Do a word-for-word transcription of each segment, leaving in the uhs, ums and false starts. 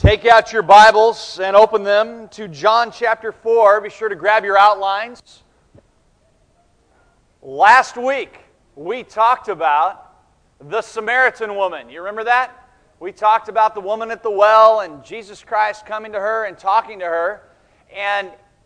Take out your Bibles and open them to John chapter four. Be sure to grab your outlines. Last week, we talked about the Samaritan woman. You remember that? We talked about the woman at the well and Jesus Christ coming to her and talking to her. And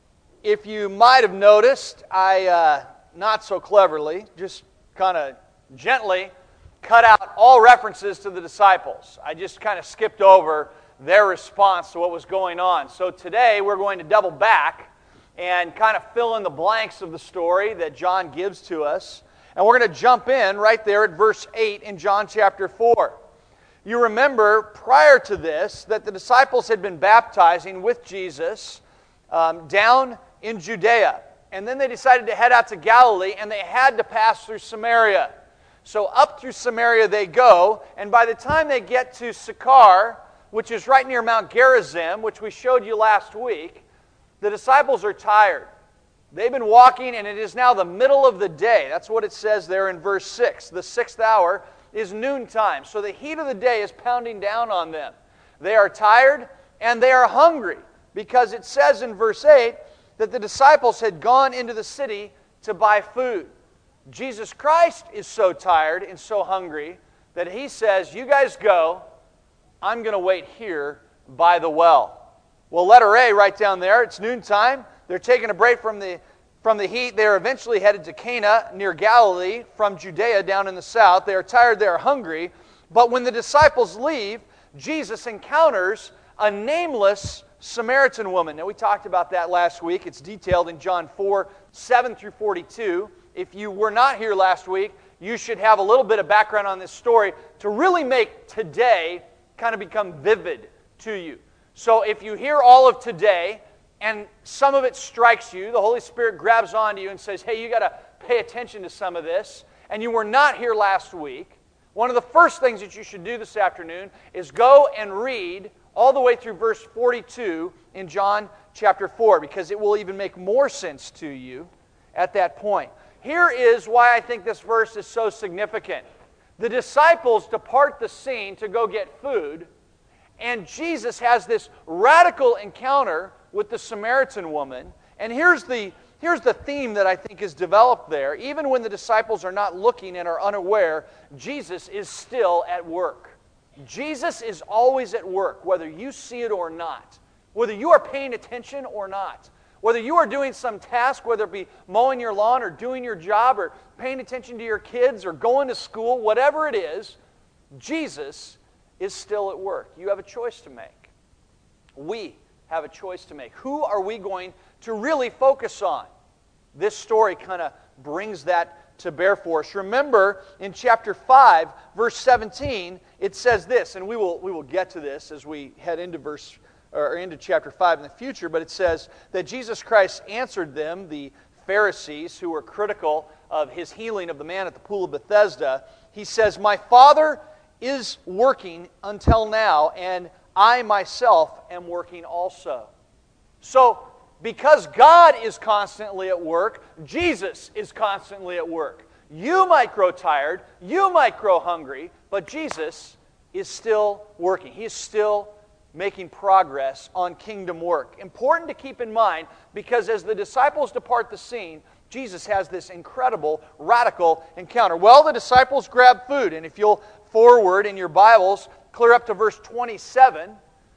if you might have noticed, I, uh, not so cleverly, just kind of gently cut out all references to the disciples. I just kind of skipped over their response to what was going on. So today we're going to double back and kind of fill in the blanks of the story that John gives to us. And we're going to jump in right there at verse eight in John chapter four. You remember prior to this that the disciples had been baptizing with Jesus um, down in Judea. And then they decided to head out to Galilee, and they had to pass through Samaria. So up through Samaria they go, and by the time they get to Sychar, which is right near Mount Gerizim, which we showed you last week, the disciples are tired. They've been walking, and it is now the middle of the day. That's what it says there in verse six. The sixth hour is noontime. So the heat of the day is pounding down on them. They are tired, and they are hungry, because it says in verse eight that the disciples had gone into the city to buy food. Jesus Christ is so tired and so hungry that He says, "You guys go. I'm going to wait here by the well." Well, letter A right down there, it's noontime. They're taking a break from the, from the heat. They're eventually headed to Cana near Galilee from Judea down in the south. They are tired, they are hungry. But when the disciples leave, Jesus encounters a nameless Samaritan woman. Now, we talked about that last week. It's detailed in John four, seven through forty-two. If you were not here last week, you should have a little bit of background on this story to really make today kind of become vivid to you. So if you hear all of today and some of it strikes you, the Holy Spirit grabs onto you and says, "Hey, you got to pay attention to some of this," and you were not here last week, one of the first things that you should do this afternoon is go and read all the way through verse forty-two in John chapter four, because it will even make more sense to you at that point. Here is why I think this verse is so significant. The disciples depart the scene to go get food, and Jesus has this radical encounter with the Samaritan woman. And here's the, here's the theme that I think is developed there. Even when the disciples are not looking and are unaware, Jesus is still at work. Jesus is always at work, whether you see it or not, whether you are paying attention or not. Whether you are doing some task, whether it be mowing your lawn or doing your job or paying attention to your kids or going to school, whatever it is, Jesus is still at work. You have a choice to make. We have a choice to make. Who are we going to really focus on? This story kind of brings that to bear for us. Remember, in chapter five, verse seventeen, it says this, and we will, we will get to this as we head into verse or into chapter five in the future, but it says that Jesus Christ answered them, the Pharisees who were critical of His healing of the man at the pool of Bethesda. He says, "My Father is working until now, and I myself am working also." So, because God is constantly at work, Jesus is constantly at work. You might grow tired, you might grow hungry, but Jesus is still working. He is still making progress on kingdom work. Important to keep in mind, because as the disciples depart the scene, Jesus has this incredible, radical encounter. Well, the disciples grab food, and if you'll forward in your Bibles, clear up to verse twenty-seven,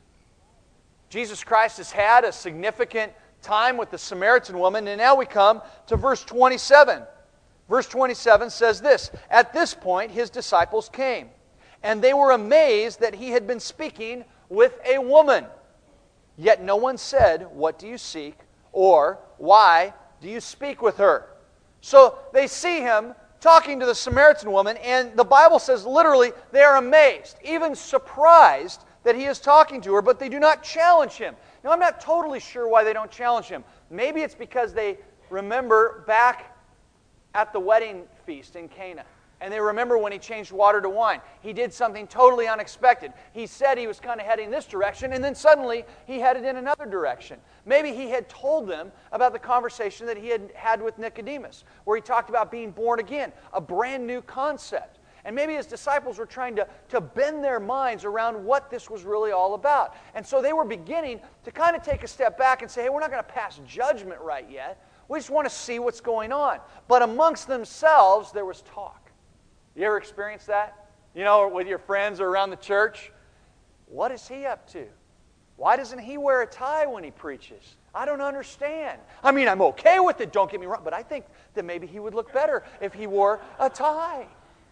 Jesus Christ has had a significant time with the Samaritan woman, and now we come to verse twenty-seven. Verse twenty-seven says this, "At this point His disciples came, and they were amazed that He had been speaking with a woman. Yet no one said, 'What do you seek?' or 'Why do you speak with her?'" So they see Him talking to the Samaritan woman, and the Bible says literally they are amazed, even surprised that He is talking to her, but they do not challenge Him. Now, I'm not totally sure why they don't challenge Him. Maybe it's because they remember back at the wedding feast in Cana. And they remember when He changed water to wine. He did something totally unexpected. He said He was kind of heading this direction, and then suddenly He headed in another direction. Maybe He had told them about the conversation that He had had with Nicodemus, where He talked about being born again, a brand new concept. And maybe his disciples were trying to, to bend their minds around what this was really all about. And so they were beginning to kind of take a step back and say, hey, we're not going to pass judgment right yet. We just want to see what's going on. But amongst themselves, there was talk. You ever experienced that? You know, with your friends or around the church? What is he up to? Why doesn't he wear a tie when he preaches? I don't understand. I mean, I'm okay with it, don't get me wrong, but I think that maybe he would look better if he wore a tie.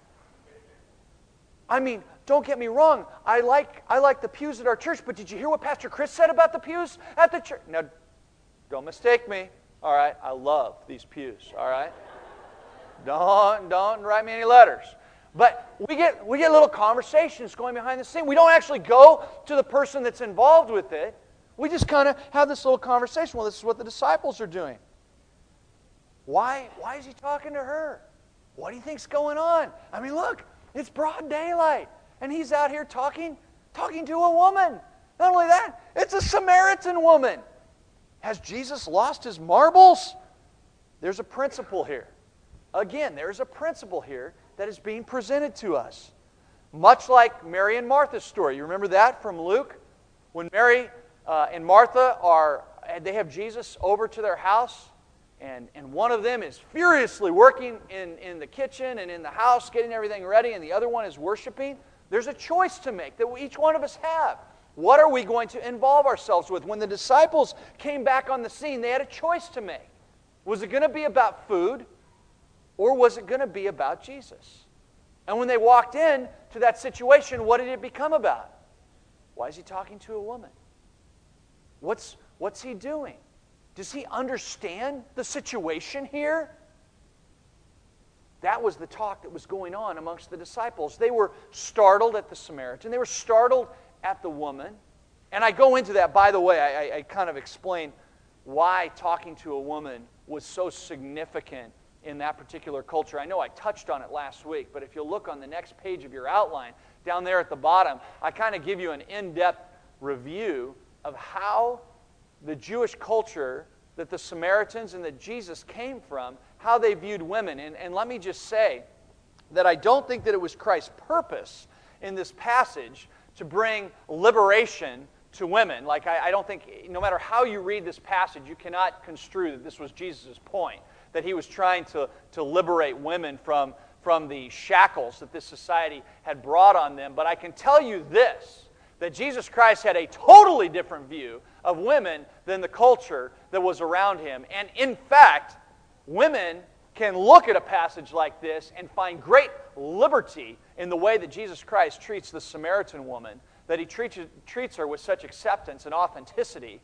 I mean, don't get me wrong, I like I like the pews at our church, but did you hear what Pastor Chris said about the pews at the church? Now, don't mistake me, all right? I love these pews, all right? Don't, don't write me any letters. But we get we get little conversations going behind the scene. We don't actually go to the person that's involved with it. We just kind of have this little conversation. Well, this is what the disciples are doing. Why, why is he talking to her? What do you think's going on? I mean, look, it's broad daylight. And he's out here talking, talking to a woman. Not only that, it's a Samaritan woman. Has Jesus lost his marbles? There's a principle here. Again, there's a principle here that is being presented to us. Much like Mary and Martha's story. You remember that from Luke? When Mary uh, and Martha are, they have Jesus over to their house, and, and one of them is furiously working in, in the kitchen and in the house, getting everything ready, and the other one is worshiping. There's a choice to make that each one of us have. What are we going to involve ourselves with? When the disciples came back on the scene, they had a choice to make. Was it going to be about food, or was it going to be about Jesus? And when they walked in to that situation, what did it become about? Why is he talking to a woman? What's, what's he doing? Does he understand the situation here? That was the talk that was going on amongst the disciples. They were startled at the Samaritan. They were startled at the woman. And I go into that, by the way, I, I, I kind of explain why talking to a woman was so significant in that particular culture. I know I touched on it last week, but if you look on the next page of your outline, down there at the bottom, I kind of give you an in-depth review of how the Jewish culture that the Samaritans and that Jesus came from, how they viewed women. And, and let me just say that I don't think that it was Christ's purpose in this passage to bring liberation to women. Like, I, I don't think, no matter how you read this passage, you cannot construe that this was Jesus' point, that he was trying to, to liberate women from, from the shackles that this society had brought on them. But I can tell you this, that Jesus Christ had a totally different view of women than the culture that was around him. And in fact, women can look at a passage like this and find great liberty in the way that Jesus Christ treats the Samaritan woman, that he treats, treats her with such acceptance and authenticity.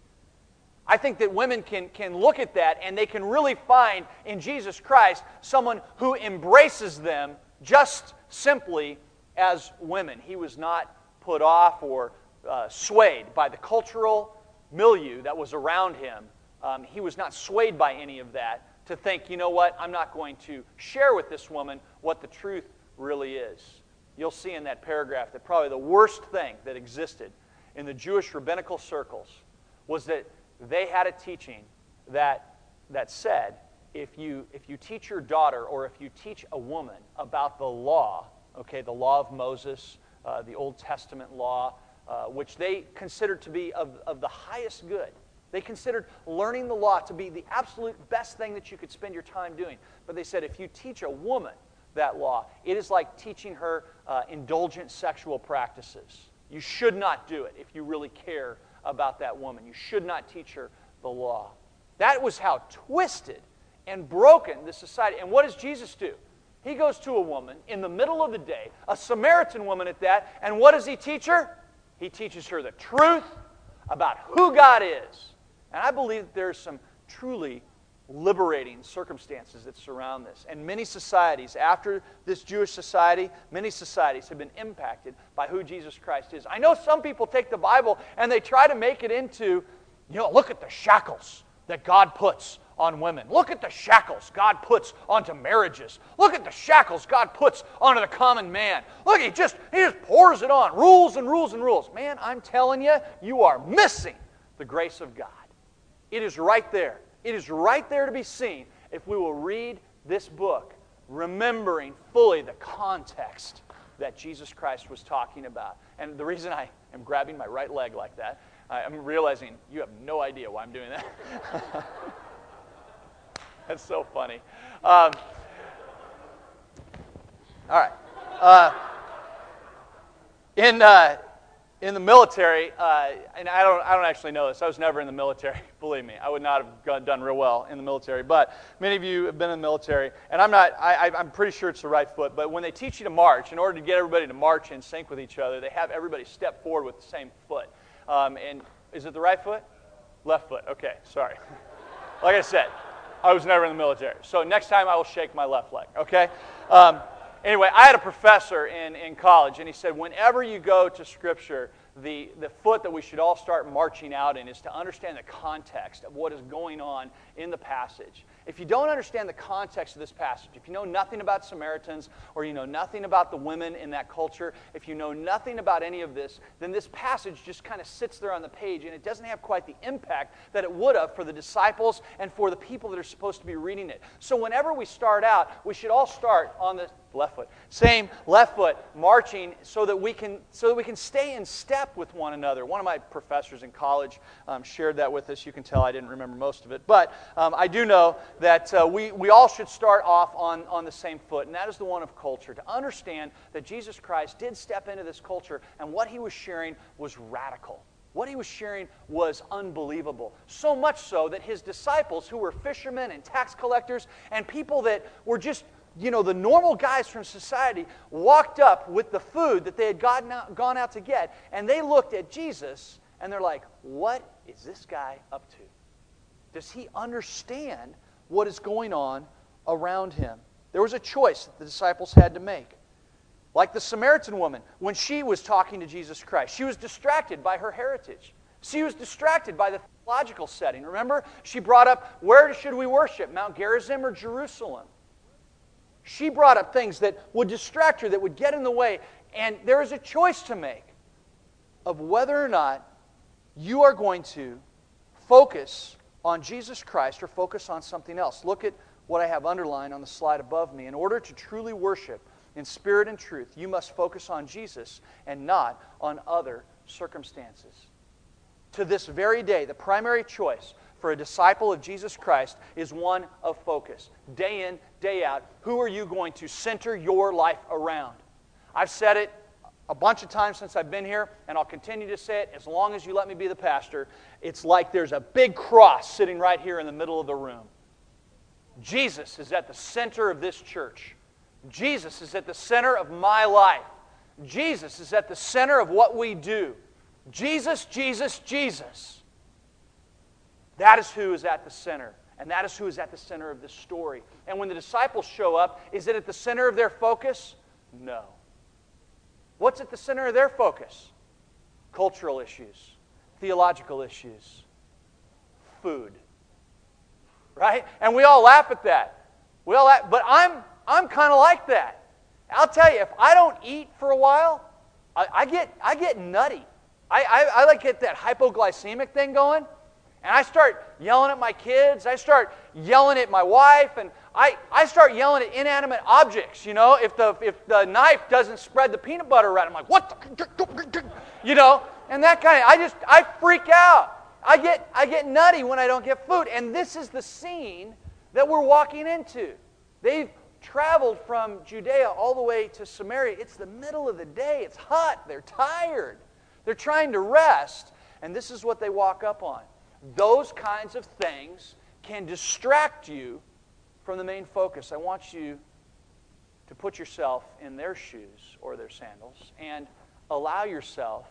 I think that women can, can look at that and they can really find in Jesus Christ someone who embraces them just simply as women. He was not put off or uh, swayed by the cultural milieu that was around him. Um, he was not swayed by any of that to think, you know what, I'm not going to share with this woman what the truth really is. You'll see in that paragraph that probably the worst thing that existed in the Jewish rabbinical circles was that they had a teaching that, that said, if you, if you teach your daughter or if you teach a woman about the law, okay, the law of Moses, uh, the Old Testament law, uh, which they considered to be of, of the highest good. They considered learning the law to be the absolute best thing that you could spend your time doing. But they said if you teach a woman that law, it is like teaching her uh, indulgent sexual practices. You should not do it if you really care about that woman. You should not teach her the law. That was how twisted and broken this society. And what does Jesus do? He goes to a woman in the middle of the day, a Samaritan woman at that, and what does he teach her? He teaches her the truth about who God is. And I believe that there's some truly liberating circumstances that surround this. And many societies, after this Jewish society, many societies have been impacted by who Jesus Christ is. I know some people take the Bible and they try to make it into, you know, look at the shackles that God puts on women. Look at the shackles God puts onto marriages. Look at the shackles God puts onto the common man. Look, he just, he just pours it on. Rules and rules and rules. Man, I'm telling you, you are missing the grace of God. It is right there. It is right there to be seen if we will read this book, remembering fully the context that Jesus Christ was talking about. And the reason I am grabbing my right leg like that, I'm realizing you have no idea why I'm doing that. That's so funny. Um, all right. Uh, in uh, in the military, uh, and I don't I don't actually know this. I was never in the military. Believe me, I would not have gone, done real well in the military. But many of you have been in the military, and I'm not. I, I'm pretty sure it's the right foot. But when they teach you to march, in order to get everybody to march in sync with each other, they have everybody step forward with the same foot. Um, and is it the right foot? Left foot. Okay, sorry. Like I said, I was never in the military. So next time I will shake my left leg, okay? Um, anyway, I had a professor in, in college, and he said, whenever you go to Scripture, the, the foot that we should all start marching out in is to understand the context of what is going on in the passage. If you don't understand the context of this passage, if you know nothing about Samaritans, or you know nothing about the women in that culture, if you know nothing about any of this, then this passage just kind of sits there on the page, and it doesn't have quite the impact that it would have for the disciples and for the people that are supposed to be reading it. So whenever we start out, we should all start on the left foot, same left foot, marching so that we can so that we can stay in step with one another. One of my professors in college um, shared that with us. You can tell I didn't remember most of it, but um, I do know that uh, we, we all should start off on, on the same foot, and that is the one of culture. To understand that Jesus Christ did step into this culture, and what he was sharing was radical. What he was sharing was unbelievable. So much so that his disciples, who were fishermen and tax collectors and people that were just, you know, the normal guys from society, walked up with the food that they had gotten out, gone out to get, and they looked at Jesus, and they're like, what is this guy up to? Does he understand what is going on around him? There was a choice that the disciples had to make. Like the Samaritan woman, when she was talking to Jesus Christ, she was distracted by her heritage. She was distracted by the theological setting. Remember, she brought up, where should we worship, Mount Gerizim or Jerusalem? She brought up things that would distract her, that would get in the way. And there is a choice to make of whether or not you are going to focus on Jesus Christ or focus on something else. Look at what I have underlined on the slide above me. In order to truly worship in spirit and truth, you must focus on Jesus and not on other circumstances. To this very day, the primary choice for a disciple of Jesus Christ is one of focus. Day in, day out, who are you going to center your life around? I've said it a bunch of times since I've been here, and I'll continue to say it as long as you let me be the pastor. It's like there's a big cross sitting right here in the middle of the room. Jesus is at the center of this church. Jesus is at the center of my life. Jesus is at the center of what we do. Jesus, Jesus, Jesus. That is who is at the center. And that is who is at the center of this story. And when the disciples show up, is it at the center of their focus? No. What's at the center of their focus? Cultural issues, theological issues, food. Right? And we all laugh at that. We all laugh, but I'm I'm kind of like that. I'll tell you, if I don't eat for a while, I, I get I get nutty. I, I, I like get that hypoglycemic thing going. And I start yelling at my kids. I start yelling at my wife. And I, I start yelling at inanimate objects. You know, if the if the knife doesn't spread the peanut butter around, I'm like, what? The? You know, and that kind of, I just, I freak out. I get, I get nutty when I don't get food. And this is the scene that we're walking into. They've traveled from Judea all the way to Samaria. It's the middle of the day. It's hot. They're tired. They're trying to rest. And this is what they walk up on. Those kinds of things can distract you from the main focus. I want you to put yourself in their shoes or their sandals and allow yourself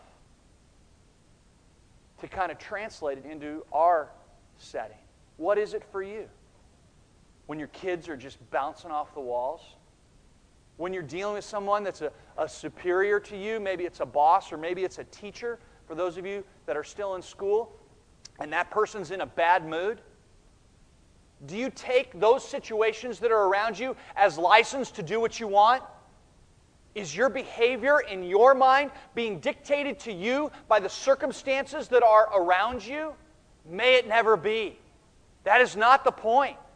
to kind of translate it into our setting. What is it for you? When your kids are just bouncing off the walls? When you're dealing with someone that's a, a superior to you, maybe it's a boss or maybe it's a teacher, for those of you that are still in school, and that person's in a bad mood? Do you take those situations that are around you as license to do what you want? Is your behavior in your mind being dictated to you by the circumstances that are around you? May it never be. That is not the point.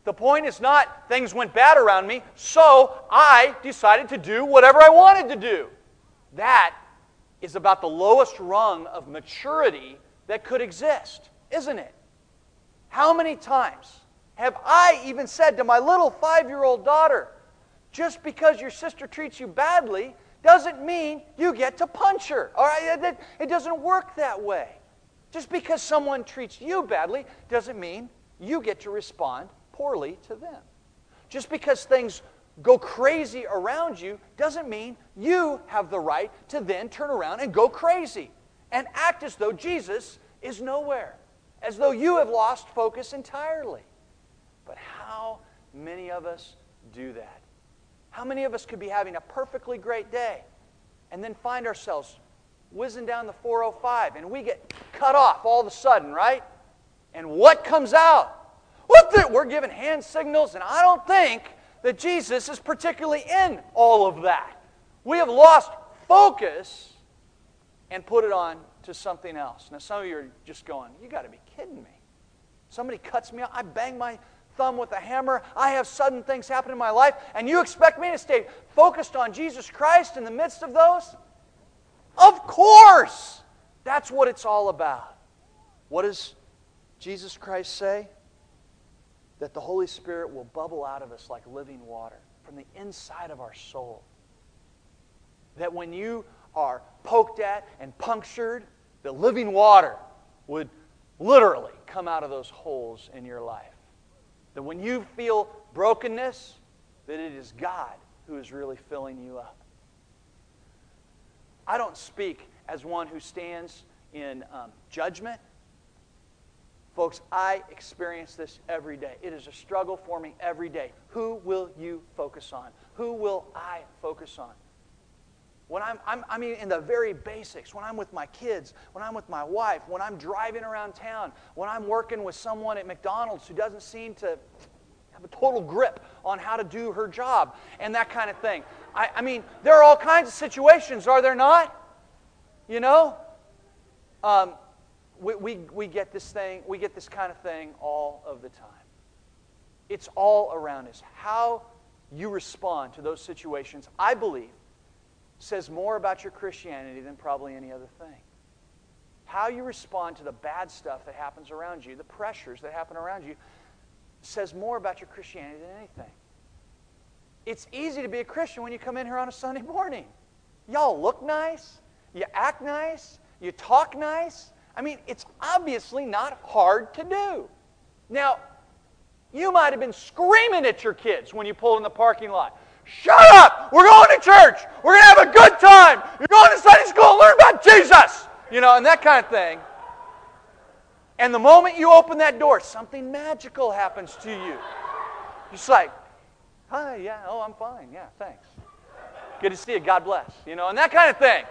The point is not things went bad around me, so I decided to do whatever I wanted to do. That is about the lowest rung of maturity that could exist, isn't it? How many times have I even said to my little five-year-old daughter, just because your sister treats you badly doesn't mean you get to punch her. All right? It doesn't work that way. Just because someone treats you badly doesn't mean you get to respond poorly to them. Just because things go crazy around you doesn't mean you have the right to then turn around and go crazy and act as though Jesus is nowhere, as though you have lost focus entirely. But how many of us do that? How many of us could be having a perfectly great day and then find ourselves whizzing down the four oh five and we get cut off all of a sudden, right? And what comes out? What the? We're giving hand signals, and I don't think that Jesus is particularly in all of that. We have lost focus and put it on to something else. Now, some of you are just going, you got to be kidding me. Somebody cuts me off, I bang my thumb with a hammer, I have sudden things happen in my life, and you expect me to stay focused on Jesus Christ in the midst of those? Of course! That's what it's all about. What does Jesus Christ say? That the Holy Spirit will bubble out of us like living water from the inside of our soul. That when you are poked at and punctured, the living water would literally come out of those holes in your life. That when you feel brokenness, that it is God who is really filling you up. I don't speak as one who stands in um, judgment. Folks, I experience this every day. It is a struggle for me every day. Who will you focus on? Who will I focus on? When I'm, I'm, I mean, in the very basics, when I'm with my kids, when I'm with my wife, when I'm driving around town, when I'm working with someone at McDonald's who doesn't seem to have a total grip on how to do her job and that kind of thing. I, I mean, there are all kinds of situations, are there not? You know? Um, we, we, we get this thing, we get this kind of thing all of the time. It's all around us. How you respond to those situations, I believe, says more about your Christianity than probably any other thing. How you respond to the bad stuff that happens around you, the pressures that happen around you, says more about your Christianity than anything. It's easy to be a Christian when you come in here on a Sunday morning. Y'all look nice, you act nice, you talk nice. I mean, it's obviously not hard to do. Now, you might have been screaming at your kids when you pulled in the parking lot. Shut up! We're going to church! We're going to have a good time! You're going to Sunday school and learn about Jesus! You know, and that kind of thing. And the moment you open that door, something magical happens to you. Just like, hi, yeah, oh, I'm fine, yeah, thanks. Good to see you, God bless. You know, and that kind of thing.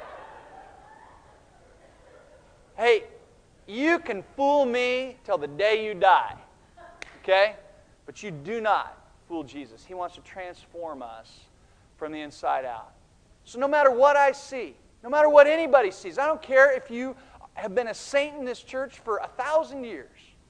Hey, you can fool me till the day you die. Okay? But you do not fool Jesus. He wants to transform us from the inside out. So no matter what I see, no matter what anybody sees, I don't care if you have been a saint in this church for a thousand years.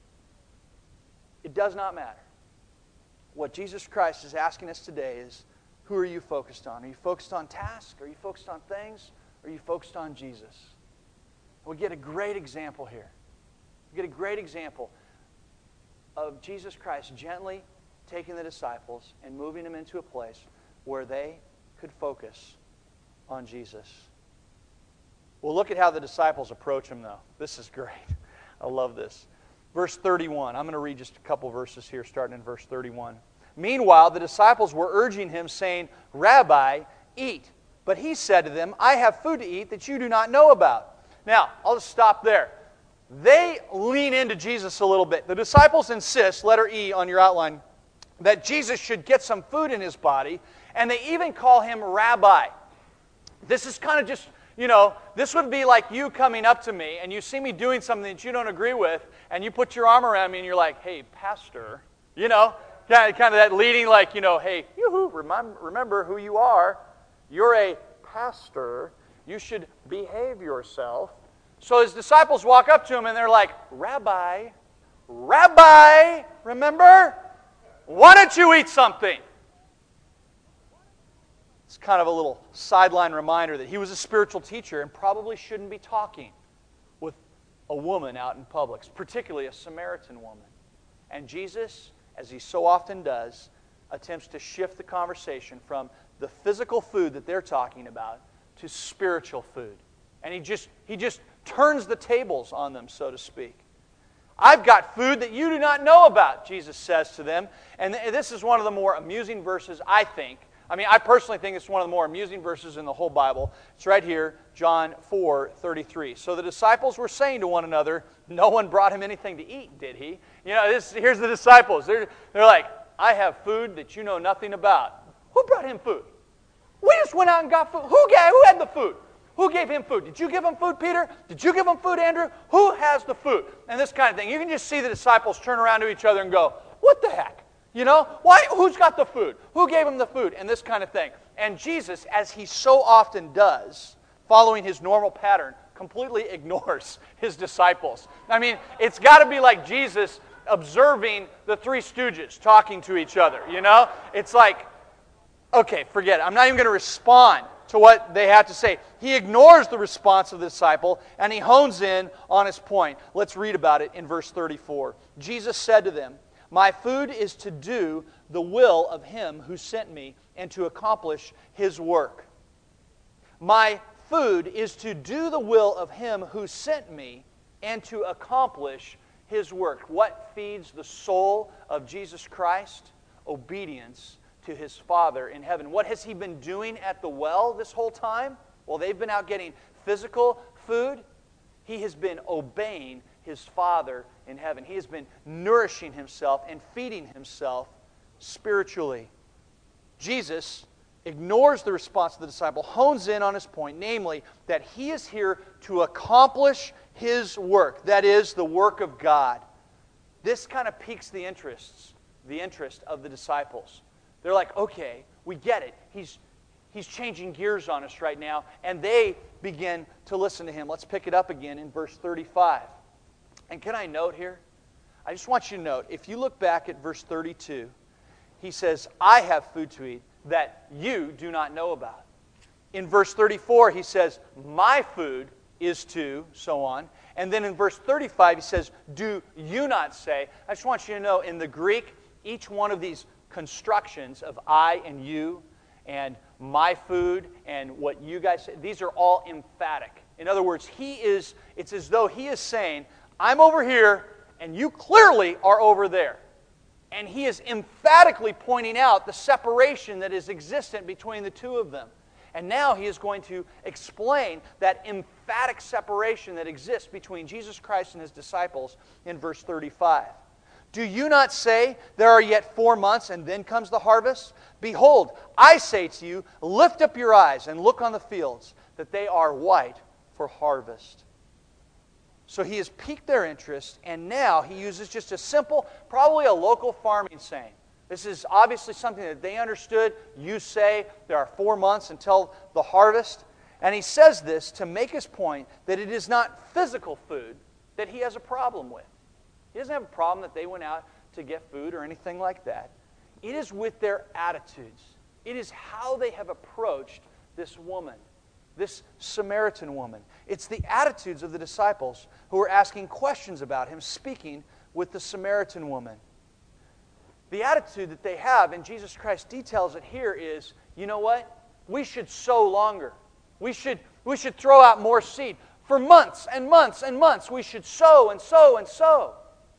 It does not matter. What Jesus Christ is asking us today is, who are you focused on? Are you focused on tasks? Are you focused on things? Or are you focused on Jesus? We get a great example here. We get a great example of Jesus Christ gently taking the disciples and moving them into a place where they could focus on Jesus. Well, look at how the disciples approach him, though. This is great. I love this. Verse thirty-one. I'm going to read just a couple verses here, starting in verse thirty-one. Meanwhile, the disciples were urging him, saying, Rabbi, eat. But he said to them, I have food to eat that you do not know about. Now, I'll just stop there. They lean into Jesus a little bit. The disciples insist, letter E on your outline, that Jesus should get some food in his body, and they even call him Rabbi. This is kind of just, you know, this would be like you coming up to me, and you see me doing something that you don't agree with, and you put your arm around me, and you're like, hey, pastor, you know, kind of, kind of that leading like, you know, hey, yoo-hoo, remember, remember who you are. You're a pastor. You should behave yourself. So his disciples walk up to him and they're like, Rabbi, Rabbi, remember? Why don't you eat something? It's kind of a little sideline reminder that he was a spiritual teacher and probably shouldn't be talking with a woman out in public, particularly a Samaritan woman. And Jesus, as he so often does, attempts to shift the conversation from the physical food that they're talking about to spiritual food. And he just, he just turns the tables on them, so to speak. I've got food that you do not know about, Jesus says to them. And this is one of the more amusing verses, I think. I mean, I personally think it's one of the more amusing verses in the whole Bible. It's right here, John four thirty-three. So the disciples were saying to one another, no one brought him anything to eat, did he? You know, this, here's the disciples. They're, they're like, I have food that you know nothing about. Who brought him food? We just went out and got food. Who gave, who had the food? Who gave him food? Did you give him food, Peter? Did you give him food, Andrew? Who has the food? And this kind of thing. You can just see the disciples turn around to each other and go, what the heck? You know, why? Who's got the food? Who gave him the food? And this kind of thing. And Jesus, as he so often does, following his normal pattern, completely ignores his disciples. I mean, it's got to be like Jesus observing the Three Stooges talking to each other, you know? It's like, okay, forget it. I'm not even going to respond to what they have to say. He ignores the response of the disciple, and he hones in on his point. Let's read about it in verse thirty-four. Jesus said to them, my food is to do the will of him who sent me and to accomplish his work. My food is to do the will of him who sent me and to accomplish his work. What feeds the soul of Jesus Christ? Obedience to his Father in heaven. What has he been doing at the well this whole time? Well, they've been out getting physical food. He has been obeying his Father in heaven. He has been nourishing himself and feeding himself spiritually. Jesus ignores the response of the disciple, hones in on his point, namely that he is here to accomplish his work, that is, the work of God. This kind of piques the interests, the interest of the disciples. They're like, okay, we get it. He's, he's changing gears on us right now, and they begin to listen to him. Let's pick it up again in verse thirty-five. And can I note here? I just want you to note, if you look back at verse thirty-two, he says, I have food to eat that you do not know about. In verse thirty-four, he says, my food is to, so on. And then in verse thirty-five, he says, do you not say? I just want you to know, in the Greek, each one of these constructions of I and you and my food and what you guys say, these are all emphatic. In other words, he is, it's as though he is saying, I'm over here and you clearly are over there. And he is emphatically pointing out the separation that is existent between the two of them. And now he is going to explain that emphatic separation that exists between Jesus Christ and his disciples in verse thirty-five. Do you not say, there are yet four months and then comes the harvest? Behold, I say to you, lift up your eyes and look on the fields, that they are white for harvest. So he has piqued their interest, and now he uses just a simple, probably a local farming saying. This is obviously something that they understood. You say there are four months until the harvest. And he says this to make his point that it is not physical food that he has a problem with. He doesn't have a problem that they went out to get food or anything like that. It is with their attitudes. It is how they have approached this woman, this Samaritan woman. It's the attitudes of the disciples who are asking questions about him, speaking with the Samaritan woman. The attitude that they have, and Jesus Christ details it here, is, you know what? We should sow longer. We should, we should throw out more seed. For months and months and months, we should sow and sow and sow.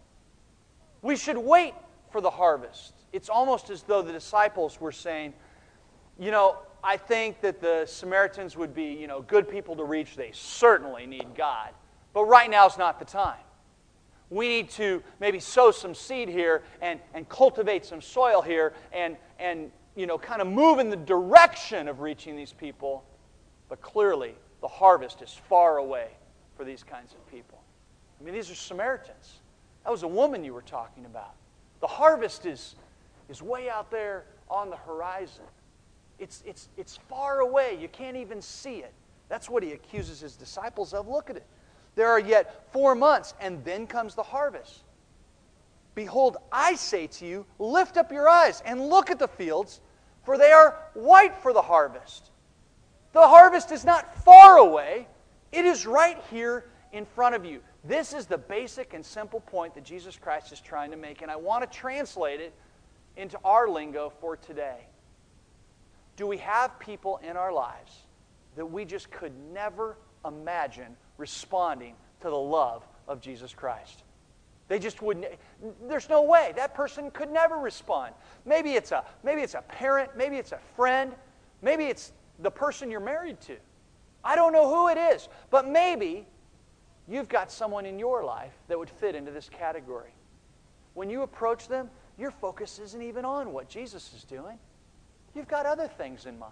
We should wait for the harvest. It's almost as though the disciples were saying, you know, I think that the Samaritans would be, you know, good people to reach. They certainly need God. But right now is not the time. We need to maybe sow some seed here and, and cultivate some soil here and, and, you know, kind of move in the direction of reaching these people. But clearly, the harvest is far away for these kinds of people. I mean, these are Samaritans. That was a woman you were talking about. The harvest is, is way out there on the horizon. It's, it's, it's far away. You can't even see it. That's what he accuses his disciples of. Look at it. There are yet four months, and then comes the harvest. Behold, I say to you, lift up your eyes and look at the fields, for they are white for the harvest. The harvest is not far away. It is right here in front of you. This is the basic and simple point that Jesus Christ is trying to make, and I want to translate it into our lingo for today. Do we have people in our lives that we just could never imagine responding to the love of Jesus Christ? They just wouldn't. There's no way. That person could never respond. Maybe it's a, maybe it's a parent. Maybe it's a friend. Maybe it's the person you're married to. I don't know who it is. But maybe you've got someone in your life that would fit into this category. When you approach them, your focus isn't even on what Jesus is doing. You've got other things in mind.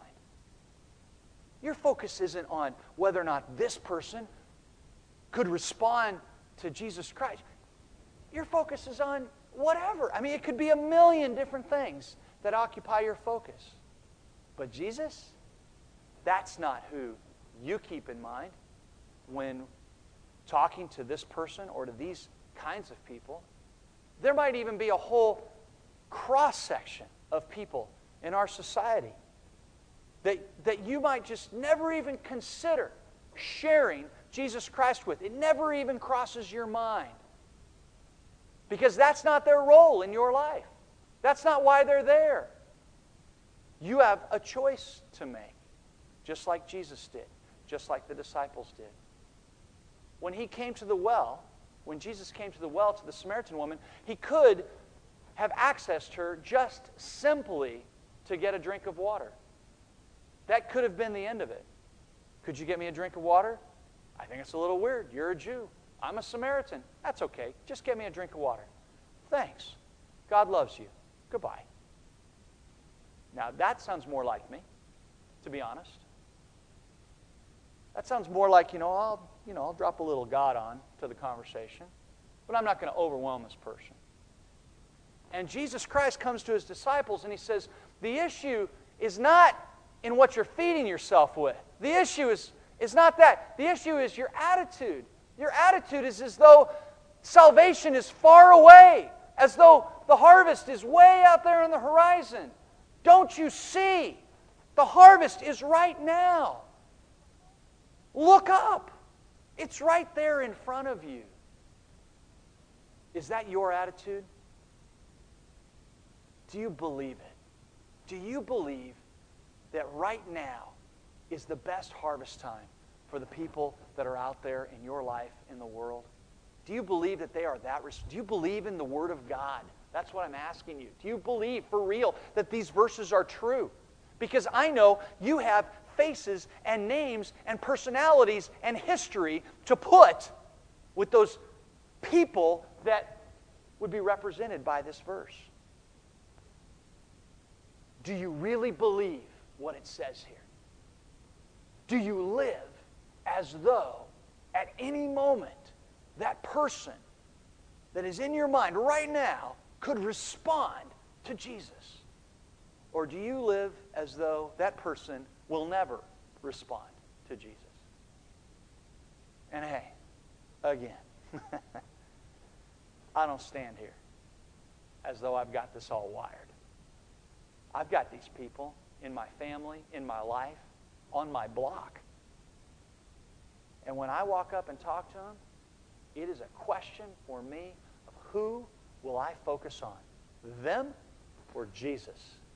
Your focus isn't on whether or not this person could respond to Jesus Christ. Your focus is on whatever. I mean, it could be a million different things that occupy your focus. But Jesus, that's not who you keep in mind when talking to this person or to these kinds of people. There might even be a whole cross-section of people in our society that, that you might just never even consider sharing Jesus Christ with. It never even crosses your mind. Because that's not their role in your life. That's not why they're there. You have a choice to make, just like Jesus did, just like the disciples did. When he came to the well, when Jesus came to the well to the Samaritan woman, he could have accessed her just simply to get a drink of water. That could have been the end of it. Could you get me a drink of water? I think it's a little weird. You're a Jew. I'm a Samaritan. That's okay. Just get me a drink of water. Thanks. God loves you. Goodbye. Now, that sounds more like me, to be honest. That sounds more like, you know, I'll, you know, I'll drop a little God on to the conversation, but I'm not going to overwhelm this person. And Jesus Christ comes to his disciples and he says, the issue is not in what you're feeding yourself with. The issue is, is not that. The issue is your attitude. Your attitude is as though salvation is far away, as though the harvest is way out there on the horizon. Don't you see? The harvest is right now. Look up. It's right there in front of you. Is that your attitude? Do you believe it? Do you believe that right now is the best harvest time for the people that are out there in your life, in the world? Do you believe that they are that? Res- Do you believe in the Word of God? That's what I'm asking you. Do you believe for real that these verses are true? Because I know you have faces and names and personalities and history to put with those people that would be represented by this verse. Do you really believe what it says here? Do you live as though at any moment that person that is in your mind right now could respond to Jesus? Or do you live as though that person will never respond to Jesus? And hey, again, I don't stand here as though I've got this all wired. I've got these people in my family, in my life, on my block. And when I walk up and talk to them, it is a question for me of who will I focus on, them or Jesus?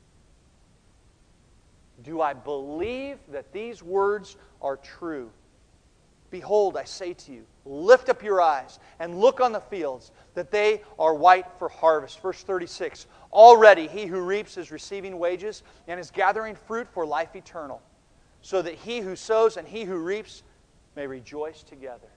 Do I believe that these words are true? Behold, I say to you, lift up your eyes and look on the fields, that they are white for harvest. Verse thirty-six, already he who reaps is receiving wages and is gathering fruit for life eternal, so that he who sows and he who reaps may rejoice together.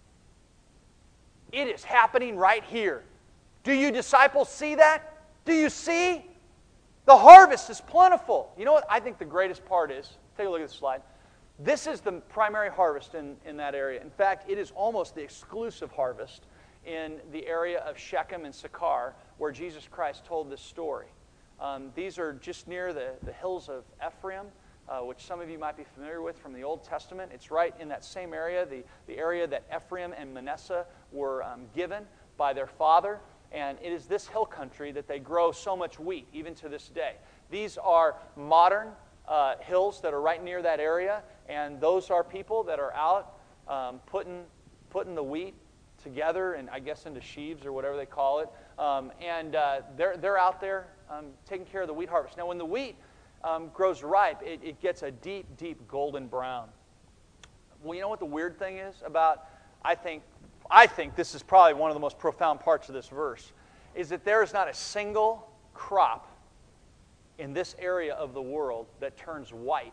It is happening right here. Do you disciples see that? Do you see? The harvest is plentiful. You know what I think the greatest part is? Take a look at this slide. This is the primary harvest in, in that area. In fact, it is almost the exclusive harvest in the area of Shechem and Sychar, where Jesus Christ told this story. Um, these are just near the, the hills of Ephraim, uh, which some of you might be familiar with from the Old Testament. It's right in that same area, the, the area that Ephraim and Manasseh were um, given by their father. And it is this hill country that they grow so much wheat, even to this day. These are modern uh, hills that are right near that area, and those are people that are out um, putting, putting the wheat together, and I guess into sheaves or whatever they call it. Um, and uh, they're, they're out there um, taking care of the wheat harvest. Now, when the wheat um, grows ripe, it, it gets a deep, deep golden brown. Well, you know what the weird thing is about, I think, I think this is probably one of the most profound parts of this verse, is that there is not a single crop in this area of the world that turns white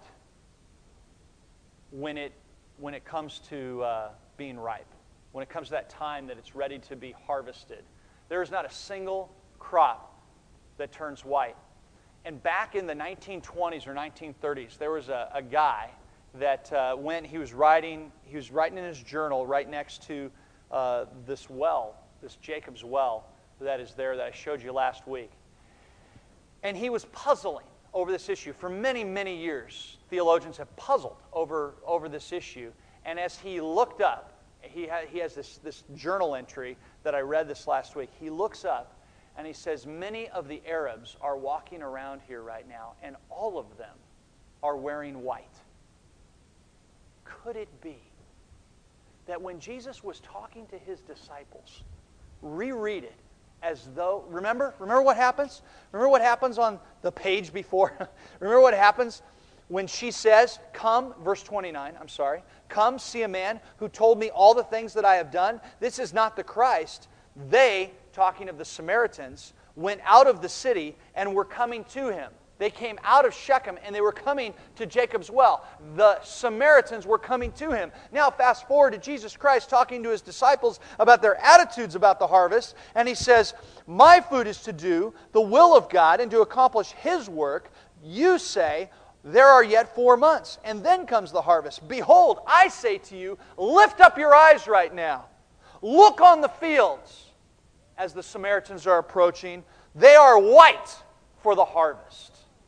when it, when it comes to uh, being ripe, when it comes to that time that it's ready to be harvested. There is not a single crop that turns white. And back in the nineteen twenties or nineteen thirties, there was a, a guy that uh, when he was writing, he was writing in his journal right next to uh, this well, this Jacob's well that is there that I showed you last week. And he was puzzling over this issue. For many, many years, theologians have puzzled over, over this issue. And as he looked up, he, ha- he has this, this journal entry that I read this last week. He looks up and he says, many of the Arabs are walking around here right now, and all of them are wearing white. Could it be that when Jesus was talking to his disciples, reread it as though, remember? Remember what happens? Remember what happens on the page before? Remember what happens when she says, come, verse twenty-nine, I'm sorry, come see a man who told me all the things that I have done. This is not the Christ. They, talking of the Samaritans, went out of the city and were coming to him. They came out of Shechem and they were coming to Jacob's well. The Samaritans were coming to him. Now fast forward to Jesus Christ talking to his disciples about their attitudes about the harvest. And he says, my food is to do the will of God and to accomplish his work. You say, there are yet four months, and then comes the harvest. Behold, I say to you, lift up your eyes right now. Look on the fields as the Samaritans are approaching. They are white for the harvest.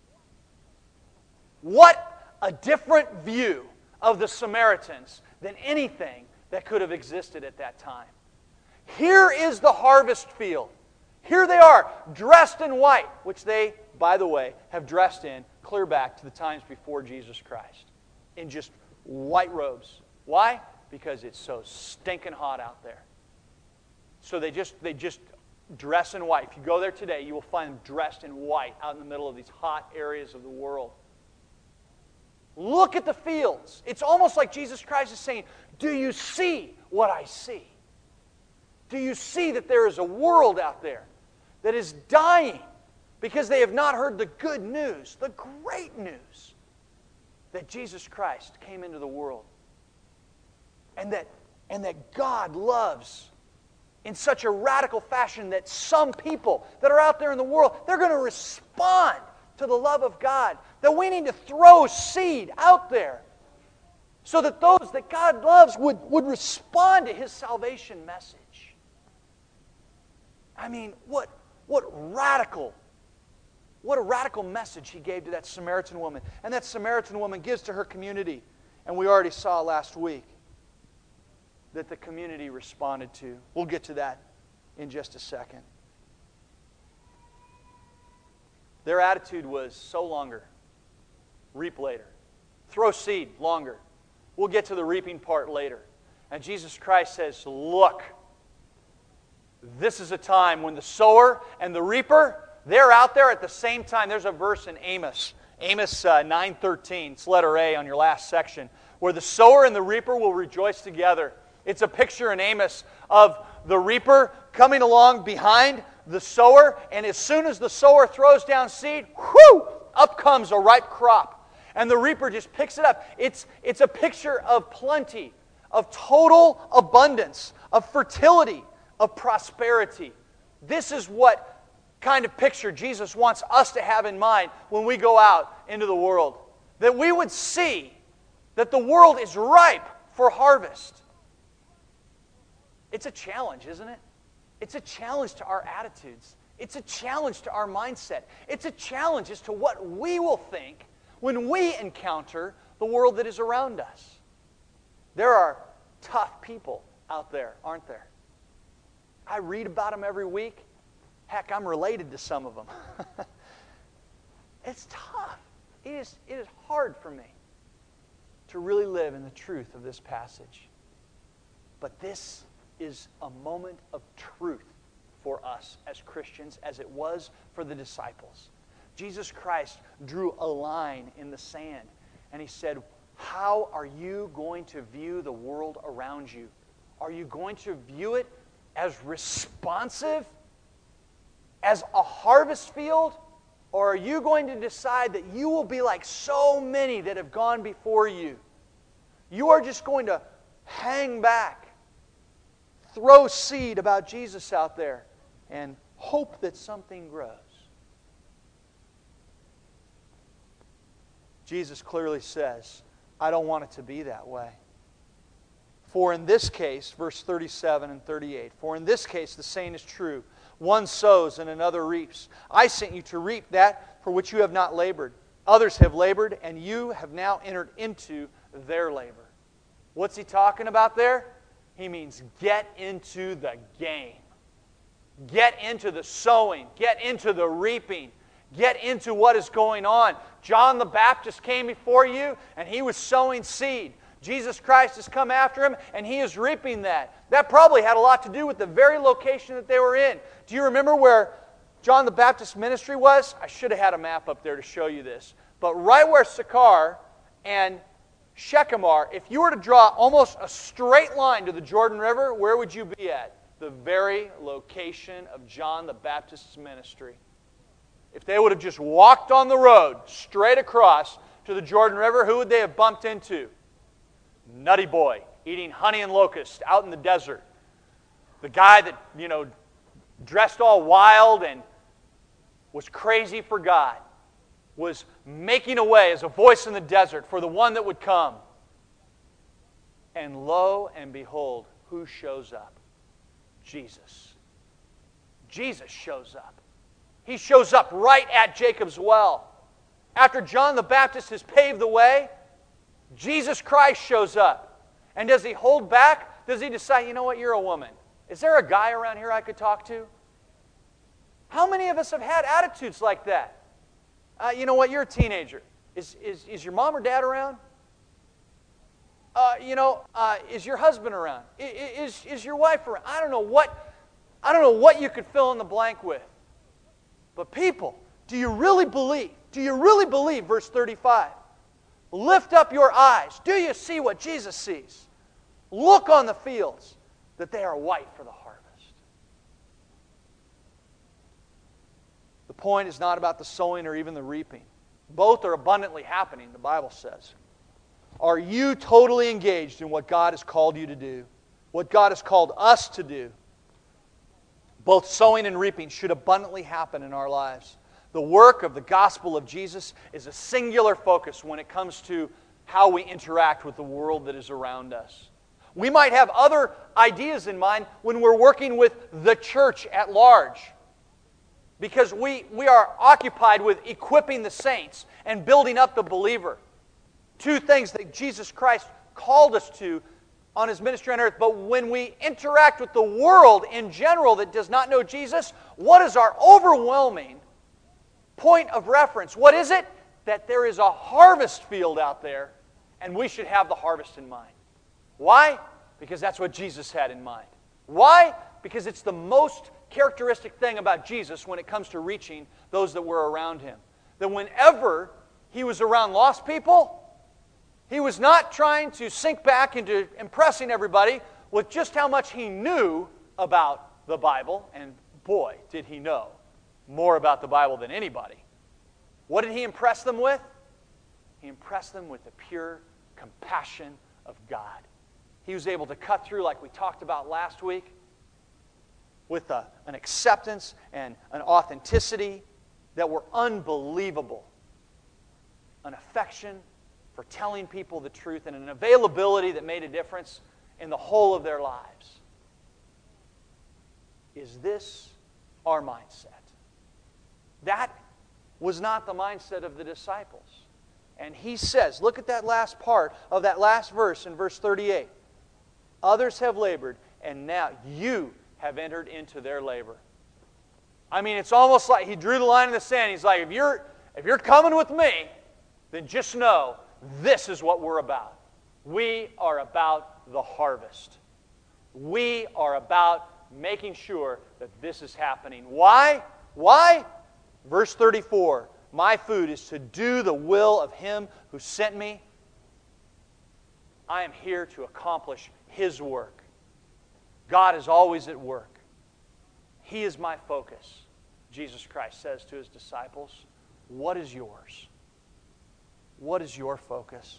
What a different view of the Samaritans than anything that could have existed at that time. Here is the harvest field. Here they are, dressed in white, which they, by the way, have dressed in clear back to the times before Jesus Christ, in just white robes. Why? Because it's so stinking hot out there. So they just they just dress in white. If you go there today, you will find them dressed in white out in the middle of these hot areas of the world. Look at the fields. It's almost like Jesus Christ is saying, do you see what I see? Do you see that there is a world out there that is dying because they have not heard the good news, the great news, that Jesus Christ came into the world and that, and that God loves in such a radical fashion that some people that are out there in the world, they're going to respond to the love of God, that we need to throw seed out there so that those that God loves would, would respond to his salvation message. I mean, what, what radical, what a radical message he gave to that Samaritan woman. And that Samaritan woman gives to her community. And we already saw last week that the community responded to. We'll get to that in just a second. Their attitude was sow longer, reap later. Throw seed longer. We'll get to the reaping part later. And Jesus Christ says, look, this is a time when the sower and the reaper, they're out there at the same time. There's a verse in Amos, Amos uh, nine thirteen, it's letter A on your last section, where the sower and the reaper will rejoice together. It's a picture in Amos of the reaper coming along behind the sower, and as soon as the sower throws down seed, whoo, up comes a ripe crop. And the reaper just picks it up. It's, it's a picture of plenty, of total abundance, of fertility, of prosperity. This is what kind of picture Jesus wants us to have in mind when we go out into the world. That we would see that the world is ripe for harvest. It's a challenge, isn't it? It's a challenge to our attitudes. It's a challenge to our mindset. It's a challenge as to what we will think when we encounter the world that is around us. There are tough people out there, aren't there? I read about them every week. Heck, I'm related to some of them. It's tough. It is, it is hard for me to really live in the truth of this passage. But this is a moment of truth for us as Christians, as it was for the disciples. Jesus Christ drew a line in the sand, and He said, how are you going to view the world around you? Are you going to view it as responsive, as a harvest field? Or are you going to decide that you will be like so many that have gone before you? You are just going to hang back, throw seed about Jesus out there, and hope that something grows. Jesus clearly says, I don't want it to be that way. For in this case, verse thirty-seven and thirty-eight, for in this case the saying is true, one sows and another reaps. I sent you to reap that for which you have not labored. Others have labored, and you have now entered into their labor. What's He talking about there? He means get into the game. Get into the sowing. Get into the reaping. Get into what is going on. John the Baptist came before you, and he was sowing seed. Jesus Christ has come after him, and He is reaping that. That probably had a lot to do with the very location that they were in. Do you remember where John the Baptist's ministry was? I should have had a map up there to show you this. But right where Sychar and Shechem are, if you were to draw almost a straight line to the Jordan River, where would you be at? The very location of John the Baptist's ministry. If they would have just walked on the road straight across to the Jordan River, who would they have bumped into? Nutty boy eating honey and locusts out in the desert. The guy that, you know, dressed all wild and was crazy for God, was making a way as a voice in the desert for the one that would come. And lo and behold, who shows up? Jesus. Jesus shows up. He shows up right at Jacob's well. After John the Baptist has paved the way, Jesus Christ shows up. And does He hold back? Does He decide, you know what, you're a woman. Is there a guy around here I could talk to? How many of us have had attitudes like that? Uh, you know what, you're a teenager. Is, is, is your mom or dad around? Uh, you know, uh, is your husband around? Is, is your wife around? I don't know what, I don't know what you could fill in the blank with. But people, do you really believe? Do you really believe, verse thirty-five? Lift up your eyes. Do you see what Jesus sees? Look on the fields, that they are white for the harvest. The point is not about the sowing or even the reaping. Both are abundantly happening, the Bible says. Are you totally engaged in what God has called you to do? What God has called us to do? Both sowing and reaping should abundantly happen in our lives. The work of the gospel of Jesus is a singular focus when it comes to how we interact with the world that is around us. We might have other ideas in mind when we're working with the church at large, because we, we are occupied with equipping the saints and building up the believer. Two things that Jesus Christ called us to on His ministry on earth. But when we interact with the world in general that does not know Jesus, what is our overwhelming point of reference? What is it? That there is a harvest field out there, and we should have the harvest in mind. Why? Because that's what Jesus had in mind. Why? Because it's the most characteristic thing about Jesus when it comes to reaching those that were around Him. That whenever He was around lost people, He was not trying to sink back into impressing everybody with just how much He knew about the Bible, and boy, did He know more about the Bible than anybody. What did He impress them with? He impressed them with the pure compassion of God. He was able to cut through, like we talked about last week, with a, an acceptance and an authenticity that were unbelievable. An affection for telling people the truth, and an availability that made a difference in the whole of their lives. Is this our mindset? That was not the mindset of the disciples. And He says, look at that last part of that last verse in verse thirty-eight. Others have labored, and now you have entered into their labor. I mean, it's almost like he drew the line in the sand. He's like, if you're, if you're coming with me, then just know this is what we're about. We are about the harvest. We are about making sure that this is happening. Why? Why? Verse thirty-four, my food is to do the will of Him who sent me. I am here to accomplish His work. God is always at work. He is my focus. Jesus Christ says to His disciples, what is yours? What is your focus?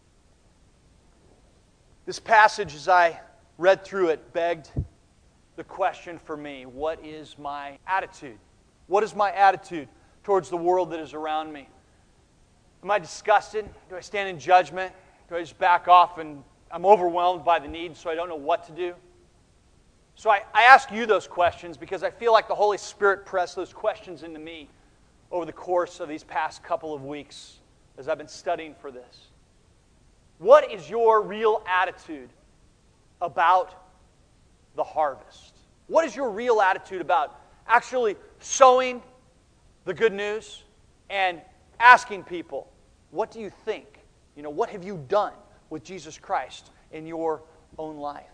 This passage, as I read through it, begged the question for me, what is my attitude? What is my attitude towards the world that is around me? Am I disgusted? Do I stand in judgment? Do I just back off and I'm overwhelmed by the need so I don't know what to do? So I, I ask you those questions because I feel like the Holy Spirit pressed those questions into me over the course of these past couple of weeks as I've been studying for this. What is your real attitude about the harvest? What is your real attitude about actually sowing the good news and asking people, what do you think? You know, what have you done with Jesus Christ in your own life?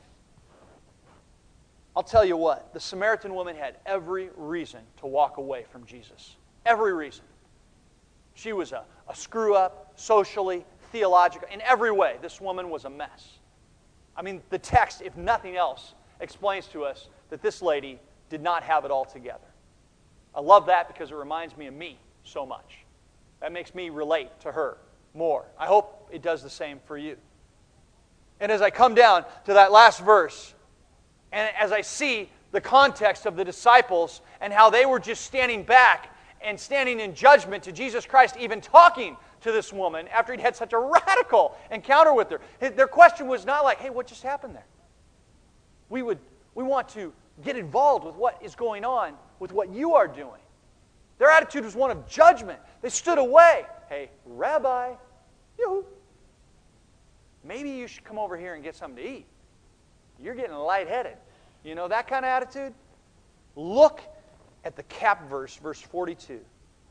I'll tell you what, the Samaritan woman had every reason to walk away from Jesus. Every reason. She was a, a screw-up, socially, theologically, in every way. This woman was a mess. I mean, the text, if nothing else, explains to us that this lady did not have it all together. I love that because it reminds me of me so much. That makes me relate to her more. I hope it does the same for you. And as I come down to that last verse, and as I see the context of the disciples and how they were just standing back and standing in judgment to Jesus Christ, even talking to this woman after he'd had such a radical encounter with her. Their question was not like, hey, what just happened there? We would, we want to get involved with what is going on with what you are doing. Their attitude was one of judgment. They stood away. Hey, Rabbi, yoo-hoo, maybe you should come over here and get something to eat. You're getting lightheaded. You know that kind of attitude? Look at the cap verse, verse forty-two.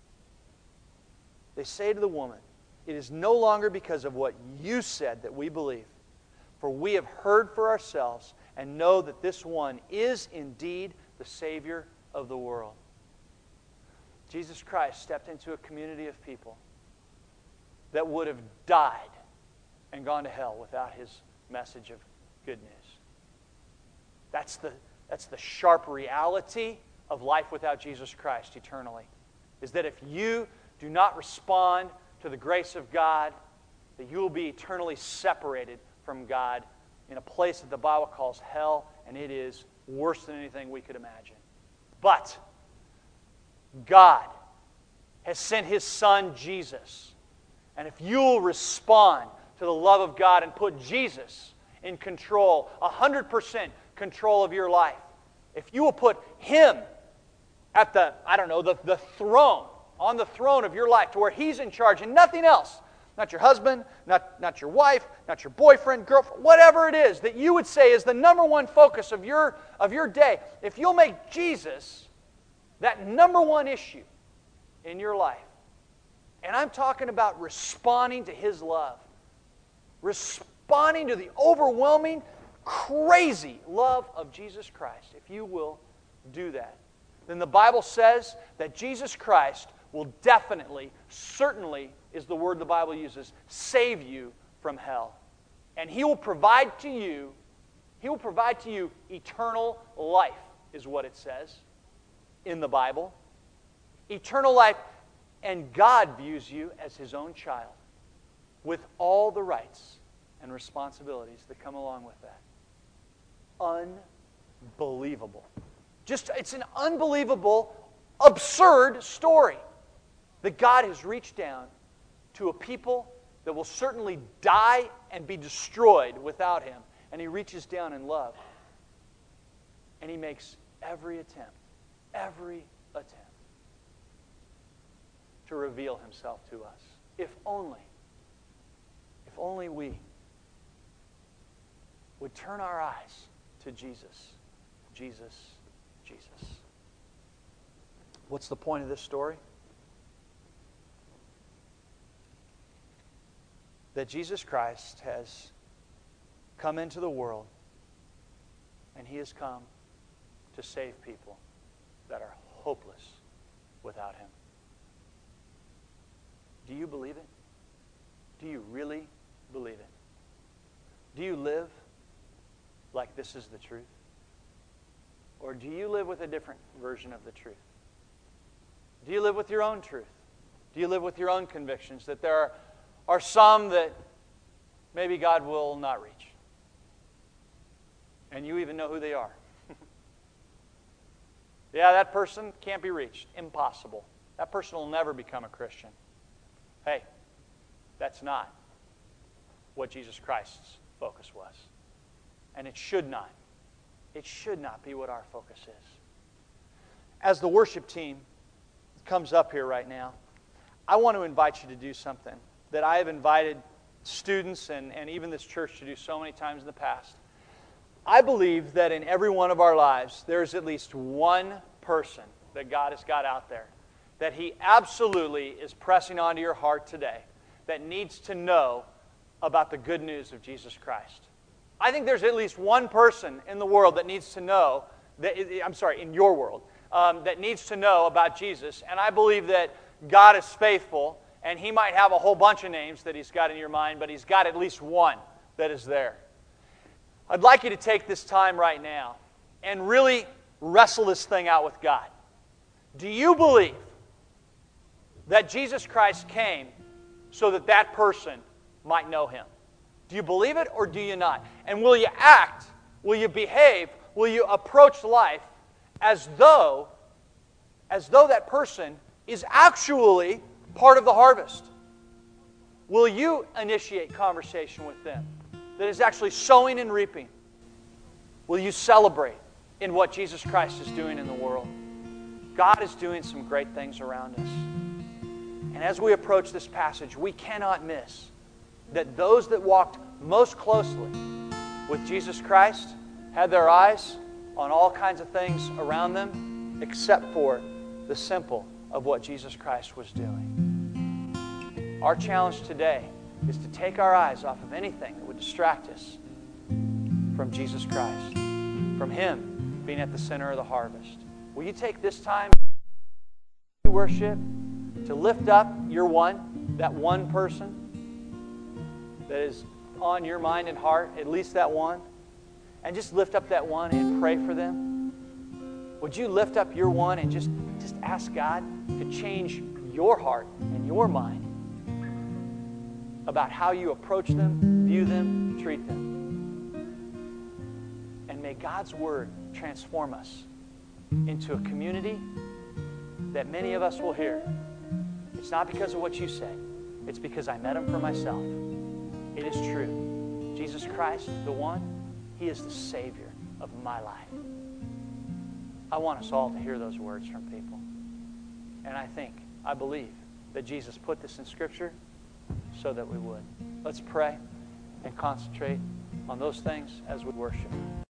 They say to the woman, it is no longer because of what you said that we believe, for we have heard for ourselves and know that this one is indeed the Savior of the world. Jesus Christ stepped into a community of people that would have died and gone to hell without His message of good news. That's the, that's the sharp reality of life without Jesus Christ eternally, is that if you do not respond to the grace of God, that you will be eternally separated from God in a place that the Bible calls hell, and it is worse than anything we could imagine. But God has sent His Son, Jesus, and if you'll respond to the love of God and put Jesus in control, one hundred percent control of your life, if you will put Him at the, I don't know, the, the throne, on the throne of your life to where He's in charge and nothing else, not your husband, not, not your wife, not your boyfriend, girlfriend, whatever it is that you would say is the number one focus of your, of your day, if you'll make Jesus that number one issue in your life, and I'm talking about responding to His love, responding to the overwhelming, crazy love of Jesus Christ, if you will do that, then the Bible says that Jesus Christ will definitely, certainly is the word the Bible uses, save you from hell. And He will provide to you, He will provide to you eternal life, is what it says in the Bible. Eternal life, and God views you as His own child with all the rights and responsibilities that come along with that. Unbelievable. Just, it's an unbelievable, absurd story that God has reached down to a people that will certainly die and be destroyed without Him. And He reaches down in love. And He makes every attempt, every attempt to reveal Himself to us. If only, if only we would turn our eyes to Jesus, Jesus, Jesus. What's the point of this story? That Jesus Christ has come into the world, and He has come to save people that are hopeless without Him. Do you believe it? Do you really believe it? Do you live like this is the truth? Or do you live with a different version of the truth? Do you live with your own truth? Do you live with your own convictions that there are, are some that maybe God will not reach? And you even know who they are. Yeah, that person can't be reached. Impossible. That person will never become a Christian. Hey, that's not what Jesus Christ's focus was. And it should not. It should not be what our focus is. As the worship team comes up here right now, I want to invite you to do something that I have invited students and, and even this church to do so many times in the past. I believe that in every one of our lives, there's at least one person that God has got out there that He absolutely is pressing onto your heart today that needs to know about the good news of Jesus Christ. I think there's at least one person in the world that needs to know, that, I'm sorry, in your world, um, that needs to know about Jesus. And I believe that God is faithful, and He might have a whole bunch of names that He's got in your mind, but He's got at least one that is there. I'd like you to take this time right now and really wrestle this thing out with God. Do you believe that Jesus Christ came so that that person might know Him? Do you believe it or do you not? And will you act, will you behave, will you approach life as though, as though that person is actually part of the harvest? Will you initiate conversation with them that is actually sowing and reaping? Will you celebrate in what Jesus Christ is doing in the world? God is doing some great things around us. And as we approach this passage, we cannot miss that those that walked most closely with Jesus Christ had their eyes on all kinds of things around them except for the simple of what Jesus Christ was doing. Our challenge today is to take our eyes off of anything that would distract us from Jesus Christ, from Him being at the center of the harvest. Will you take this time to worship, to lift up your one, that one person that is on your mind and heart, at least that one, and just lift up that one and pray for them? Would you lift up your one and just, just ask God to change your heart and your mind about how you approach them, view them, treat them? And may God's Word transform us into a community that many of us will hear. It's not because of what you say. It's because I met Him for myself. It is true. Jesus Christ, the one, He is the Savior of my life. I want us all to hear those words from people. And I think, I believe, that Jesus put this in Scripture so that we would. Let's pray and concentrate on those things as we worship.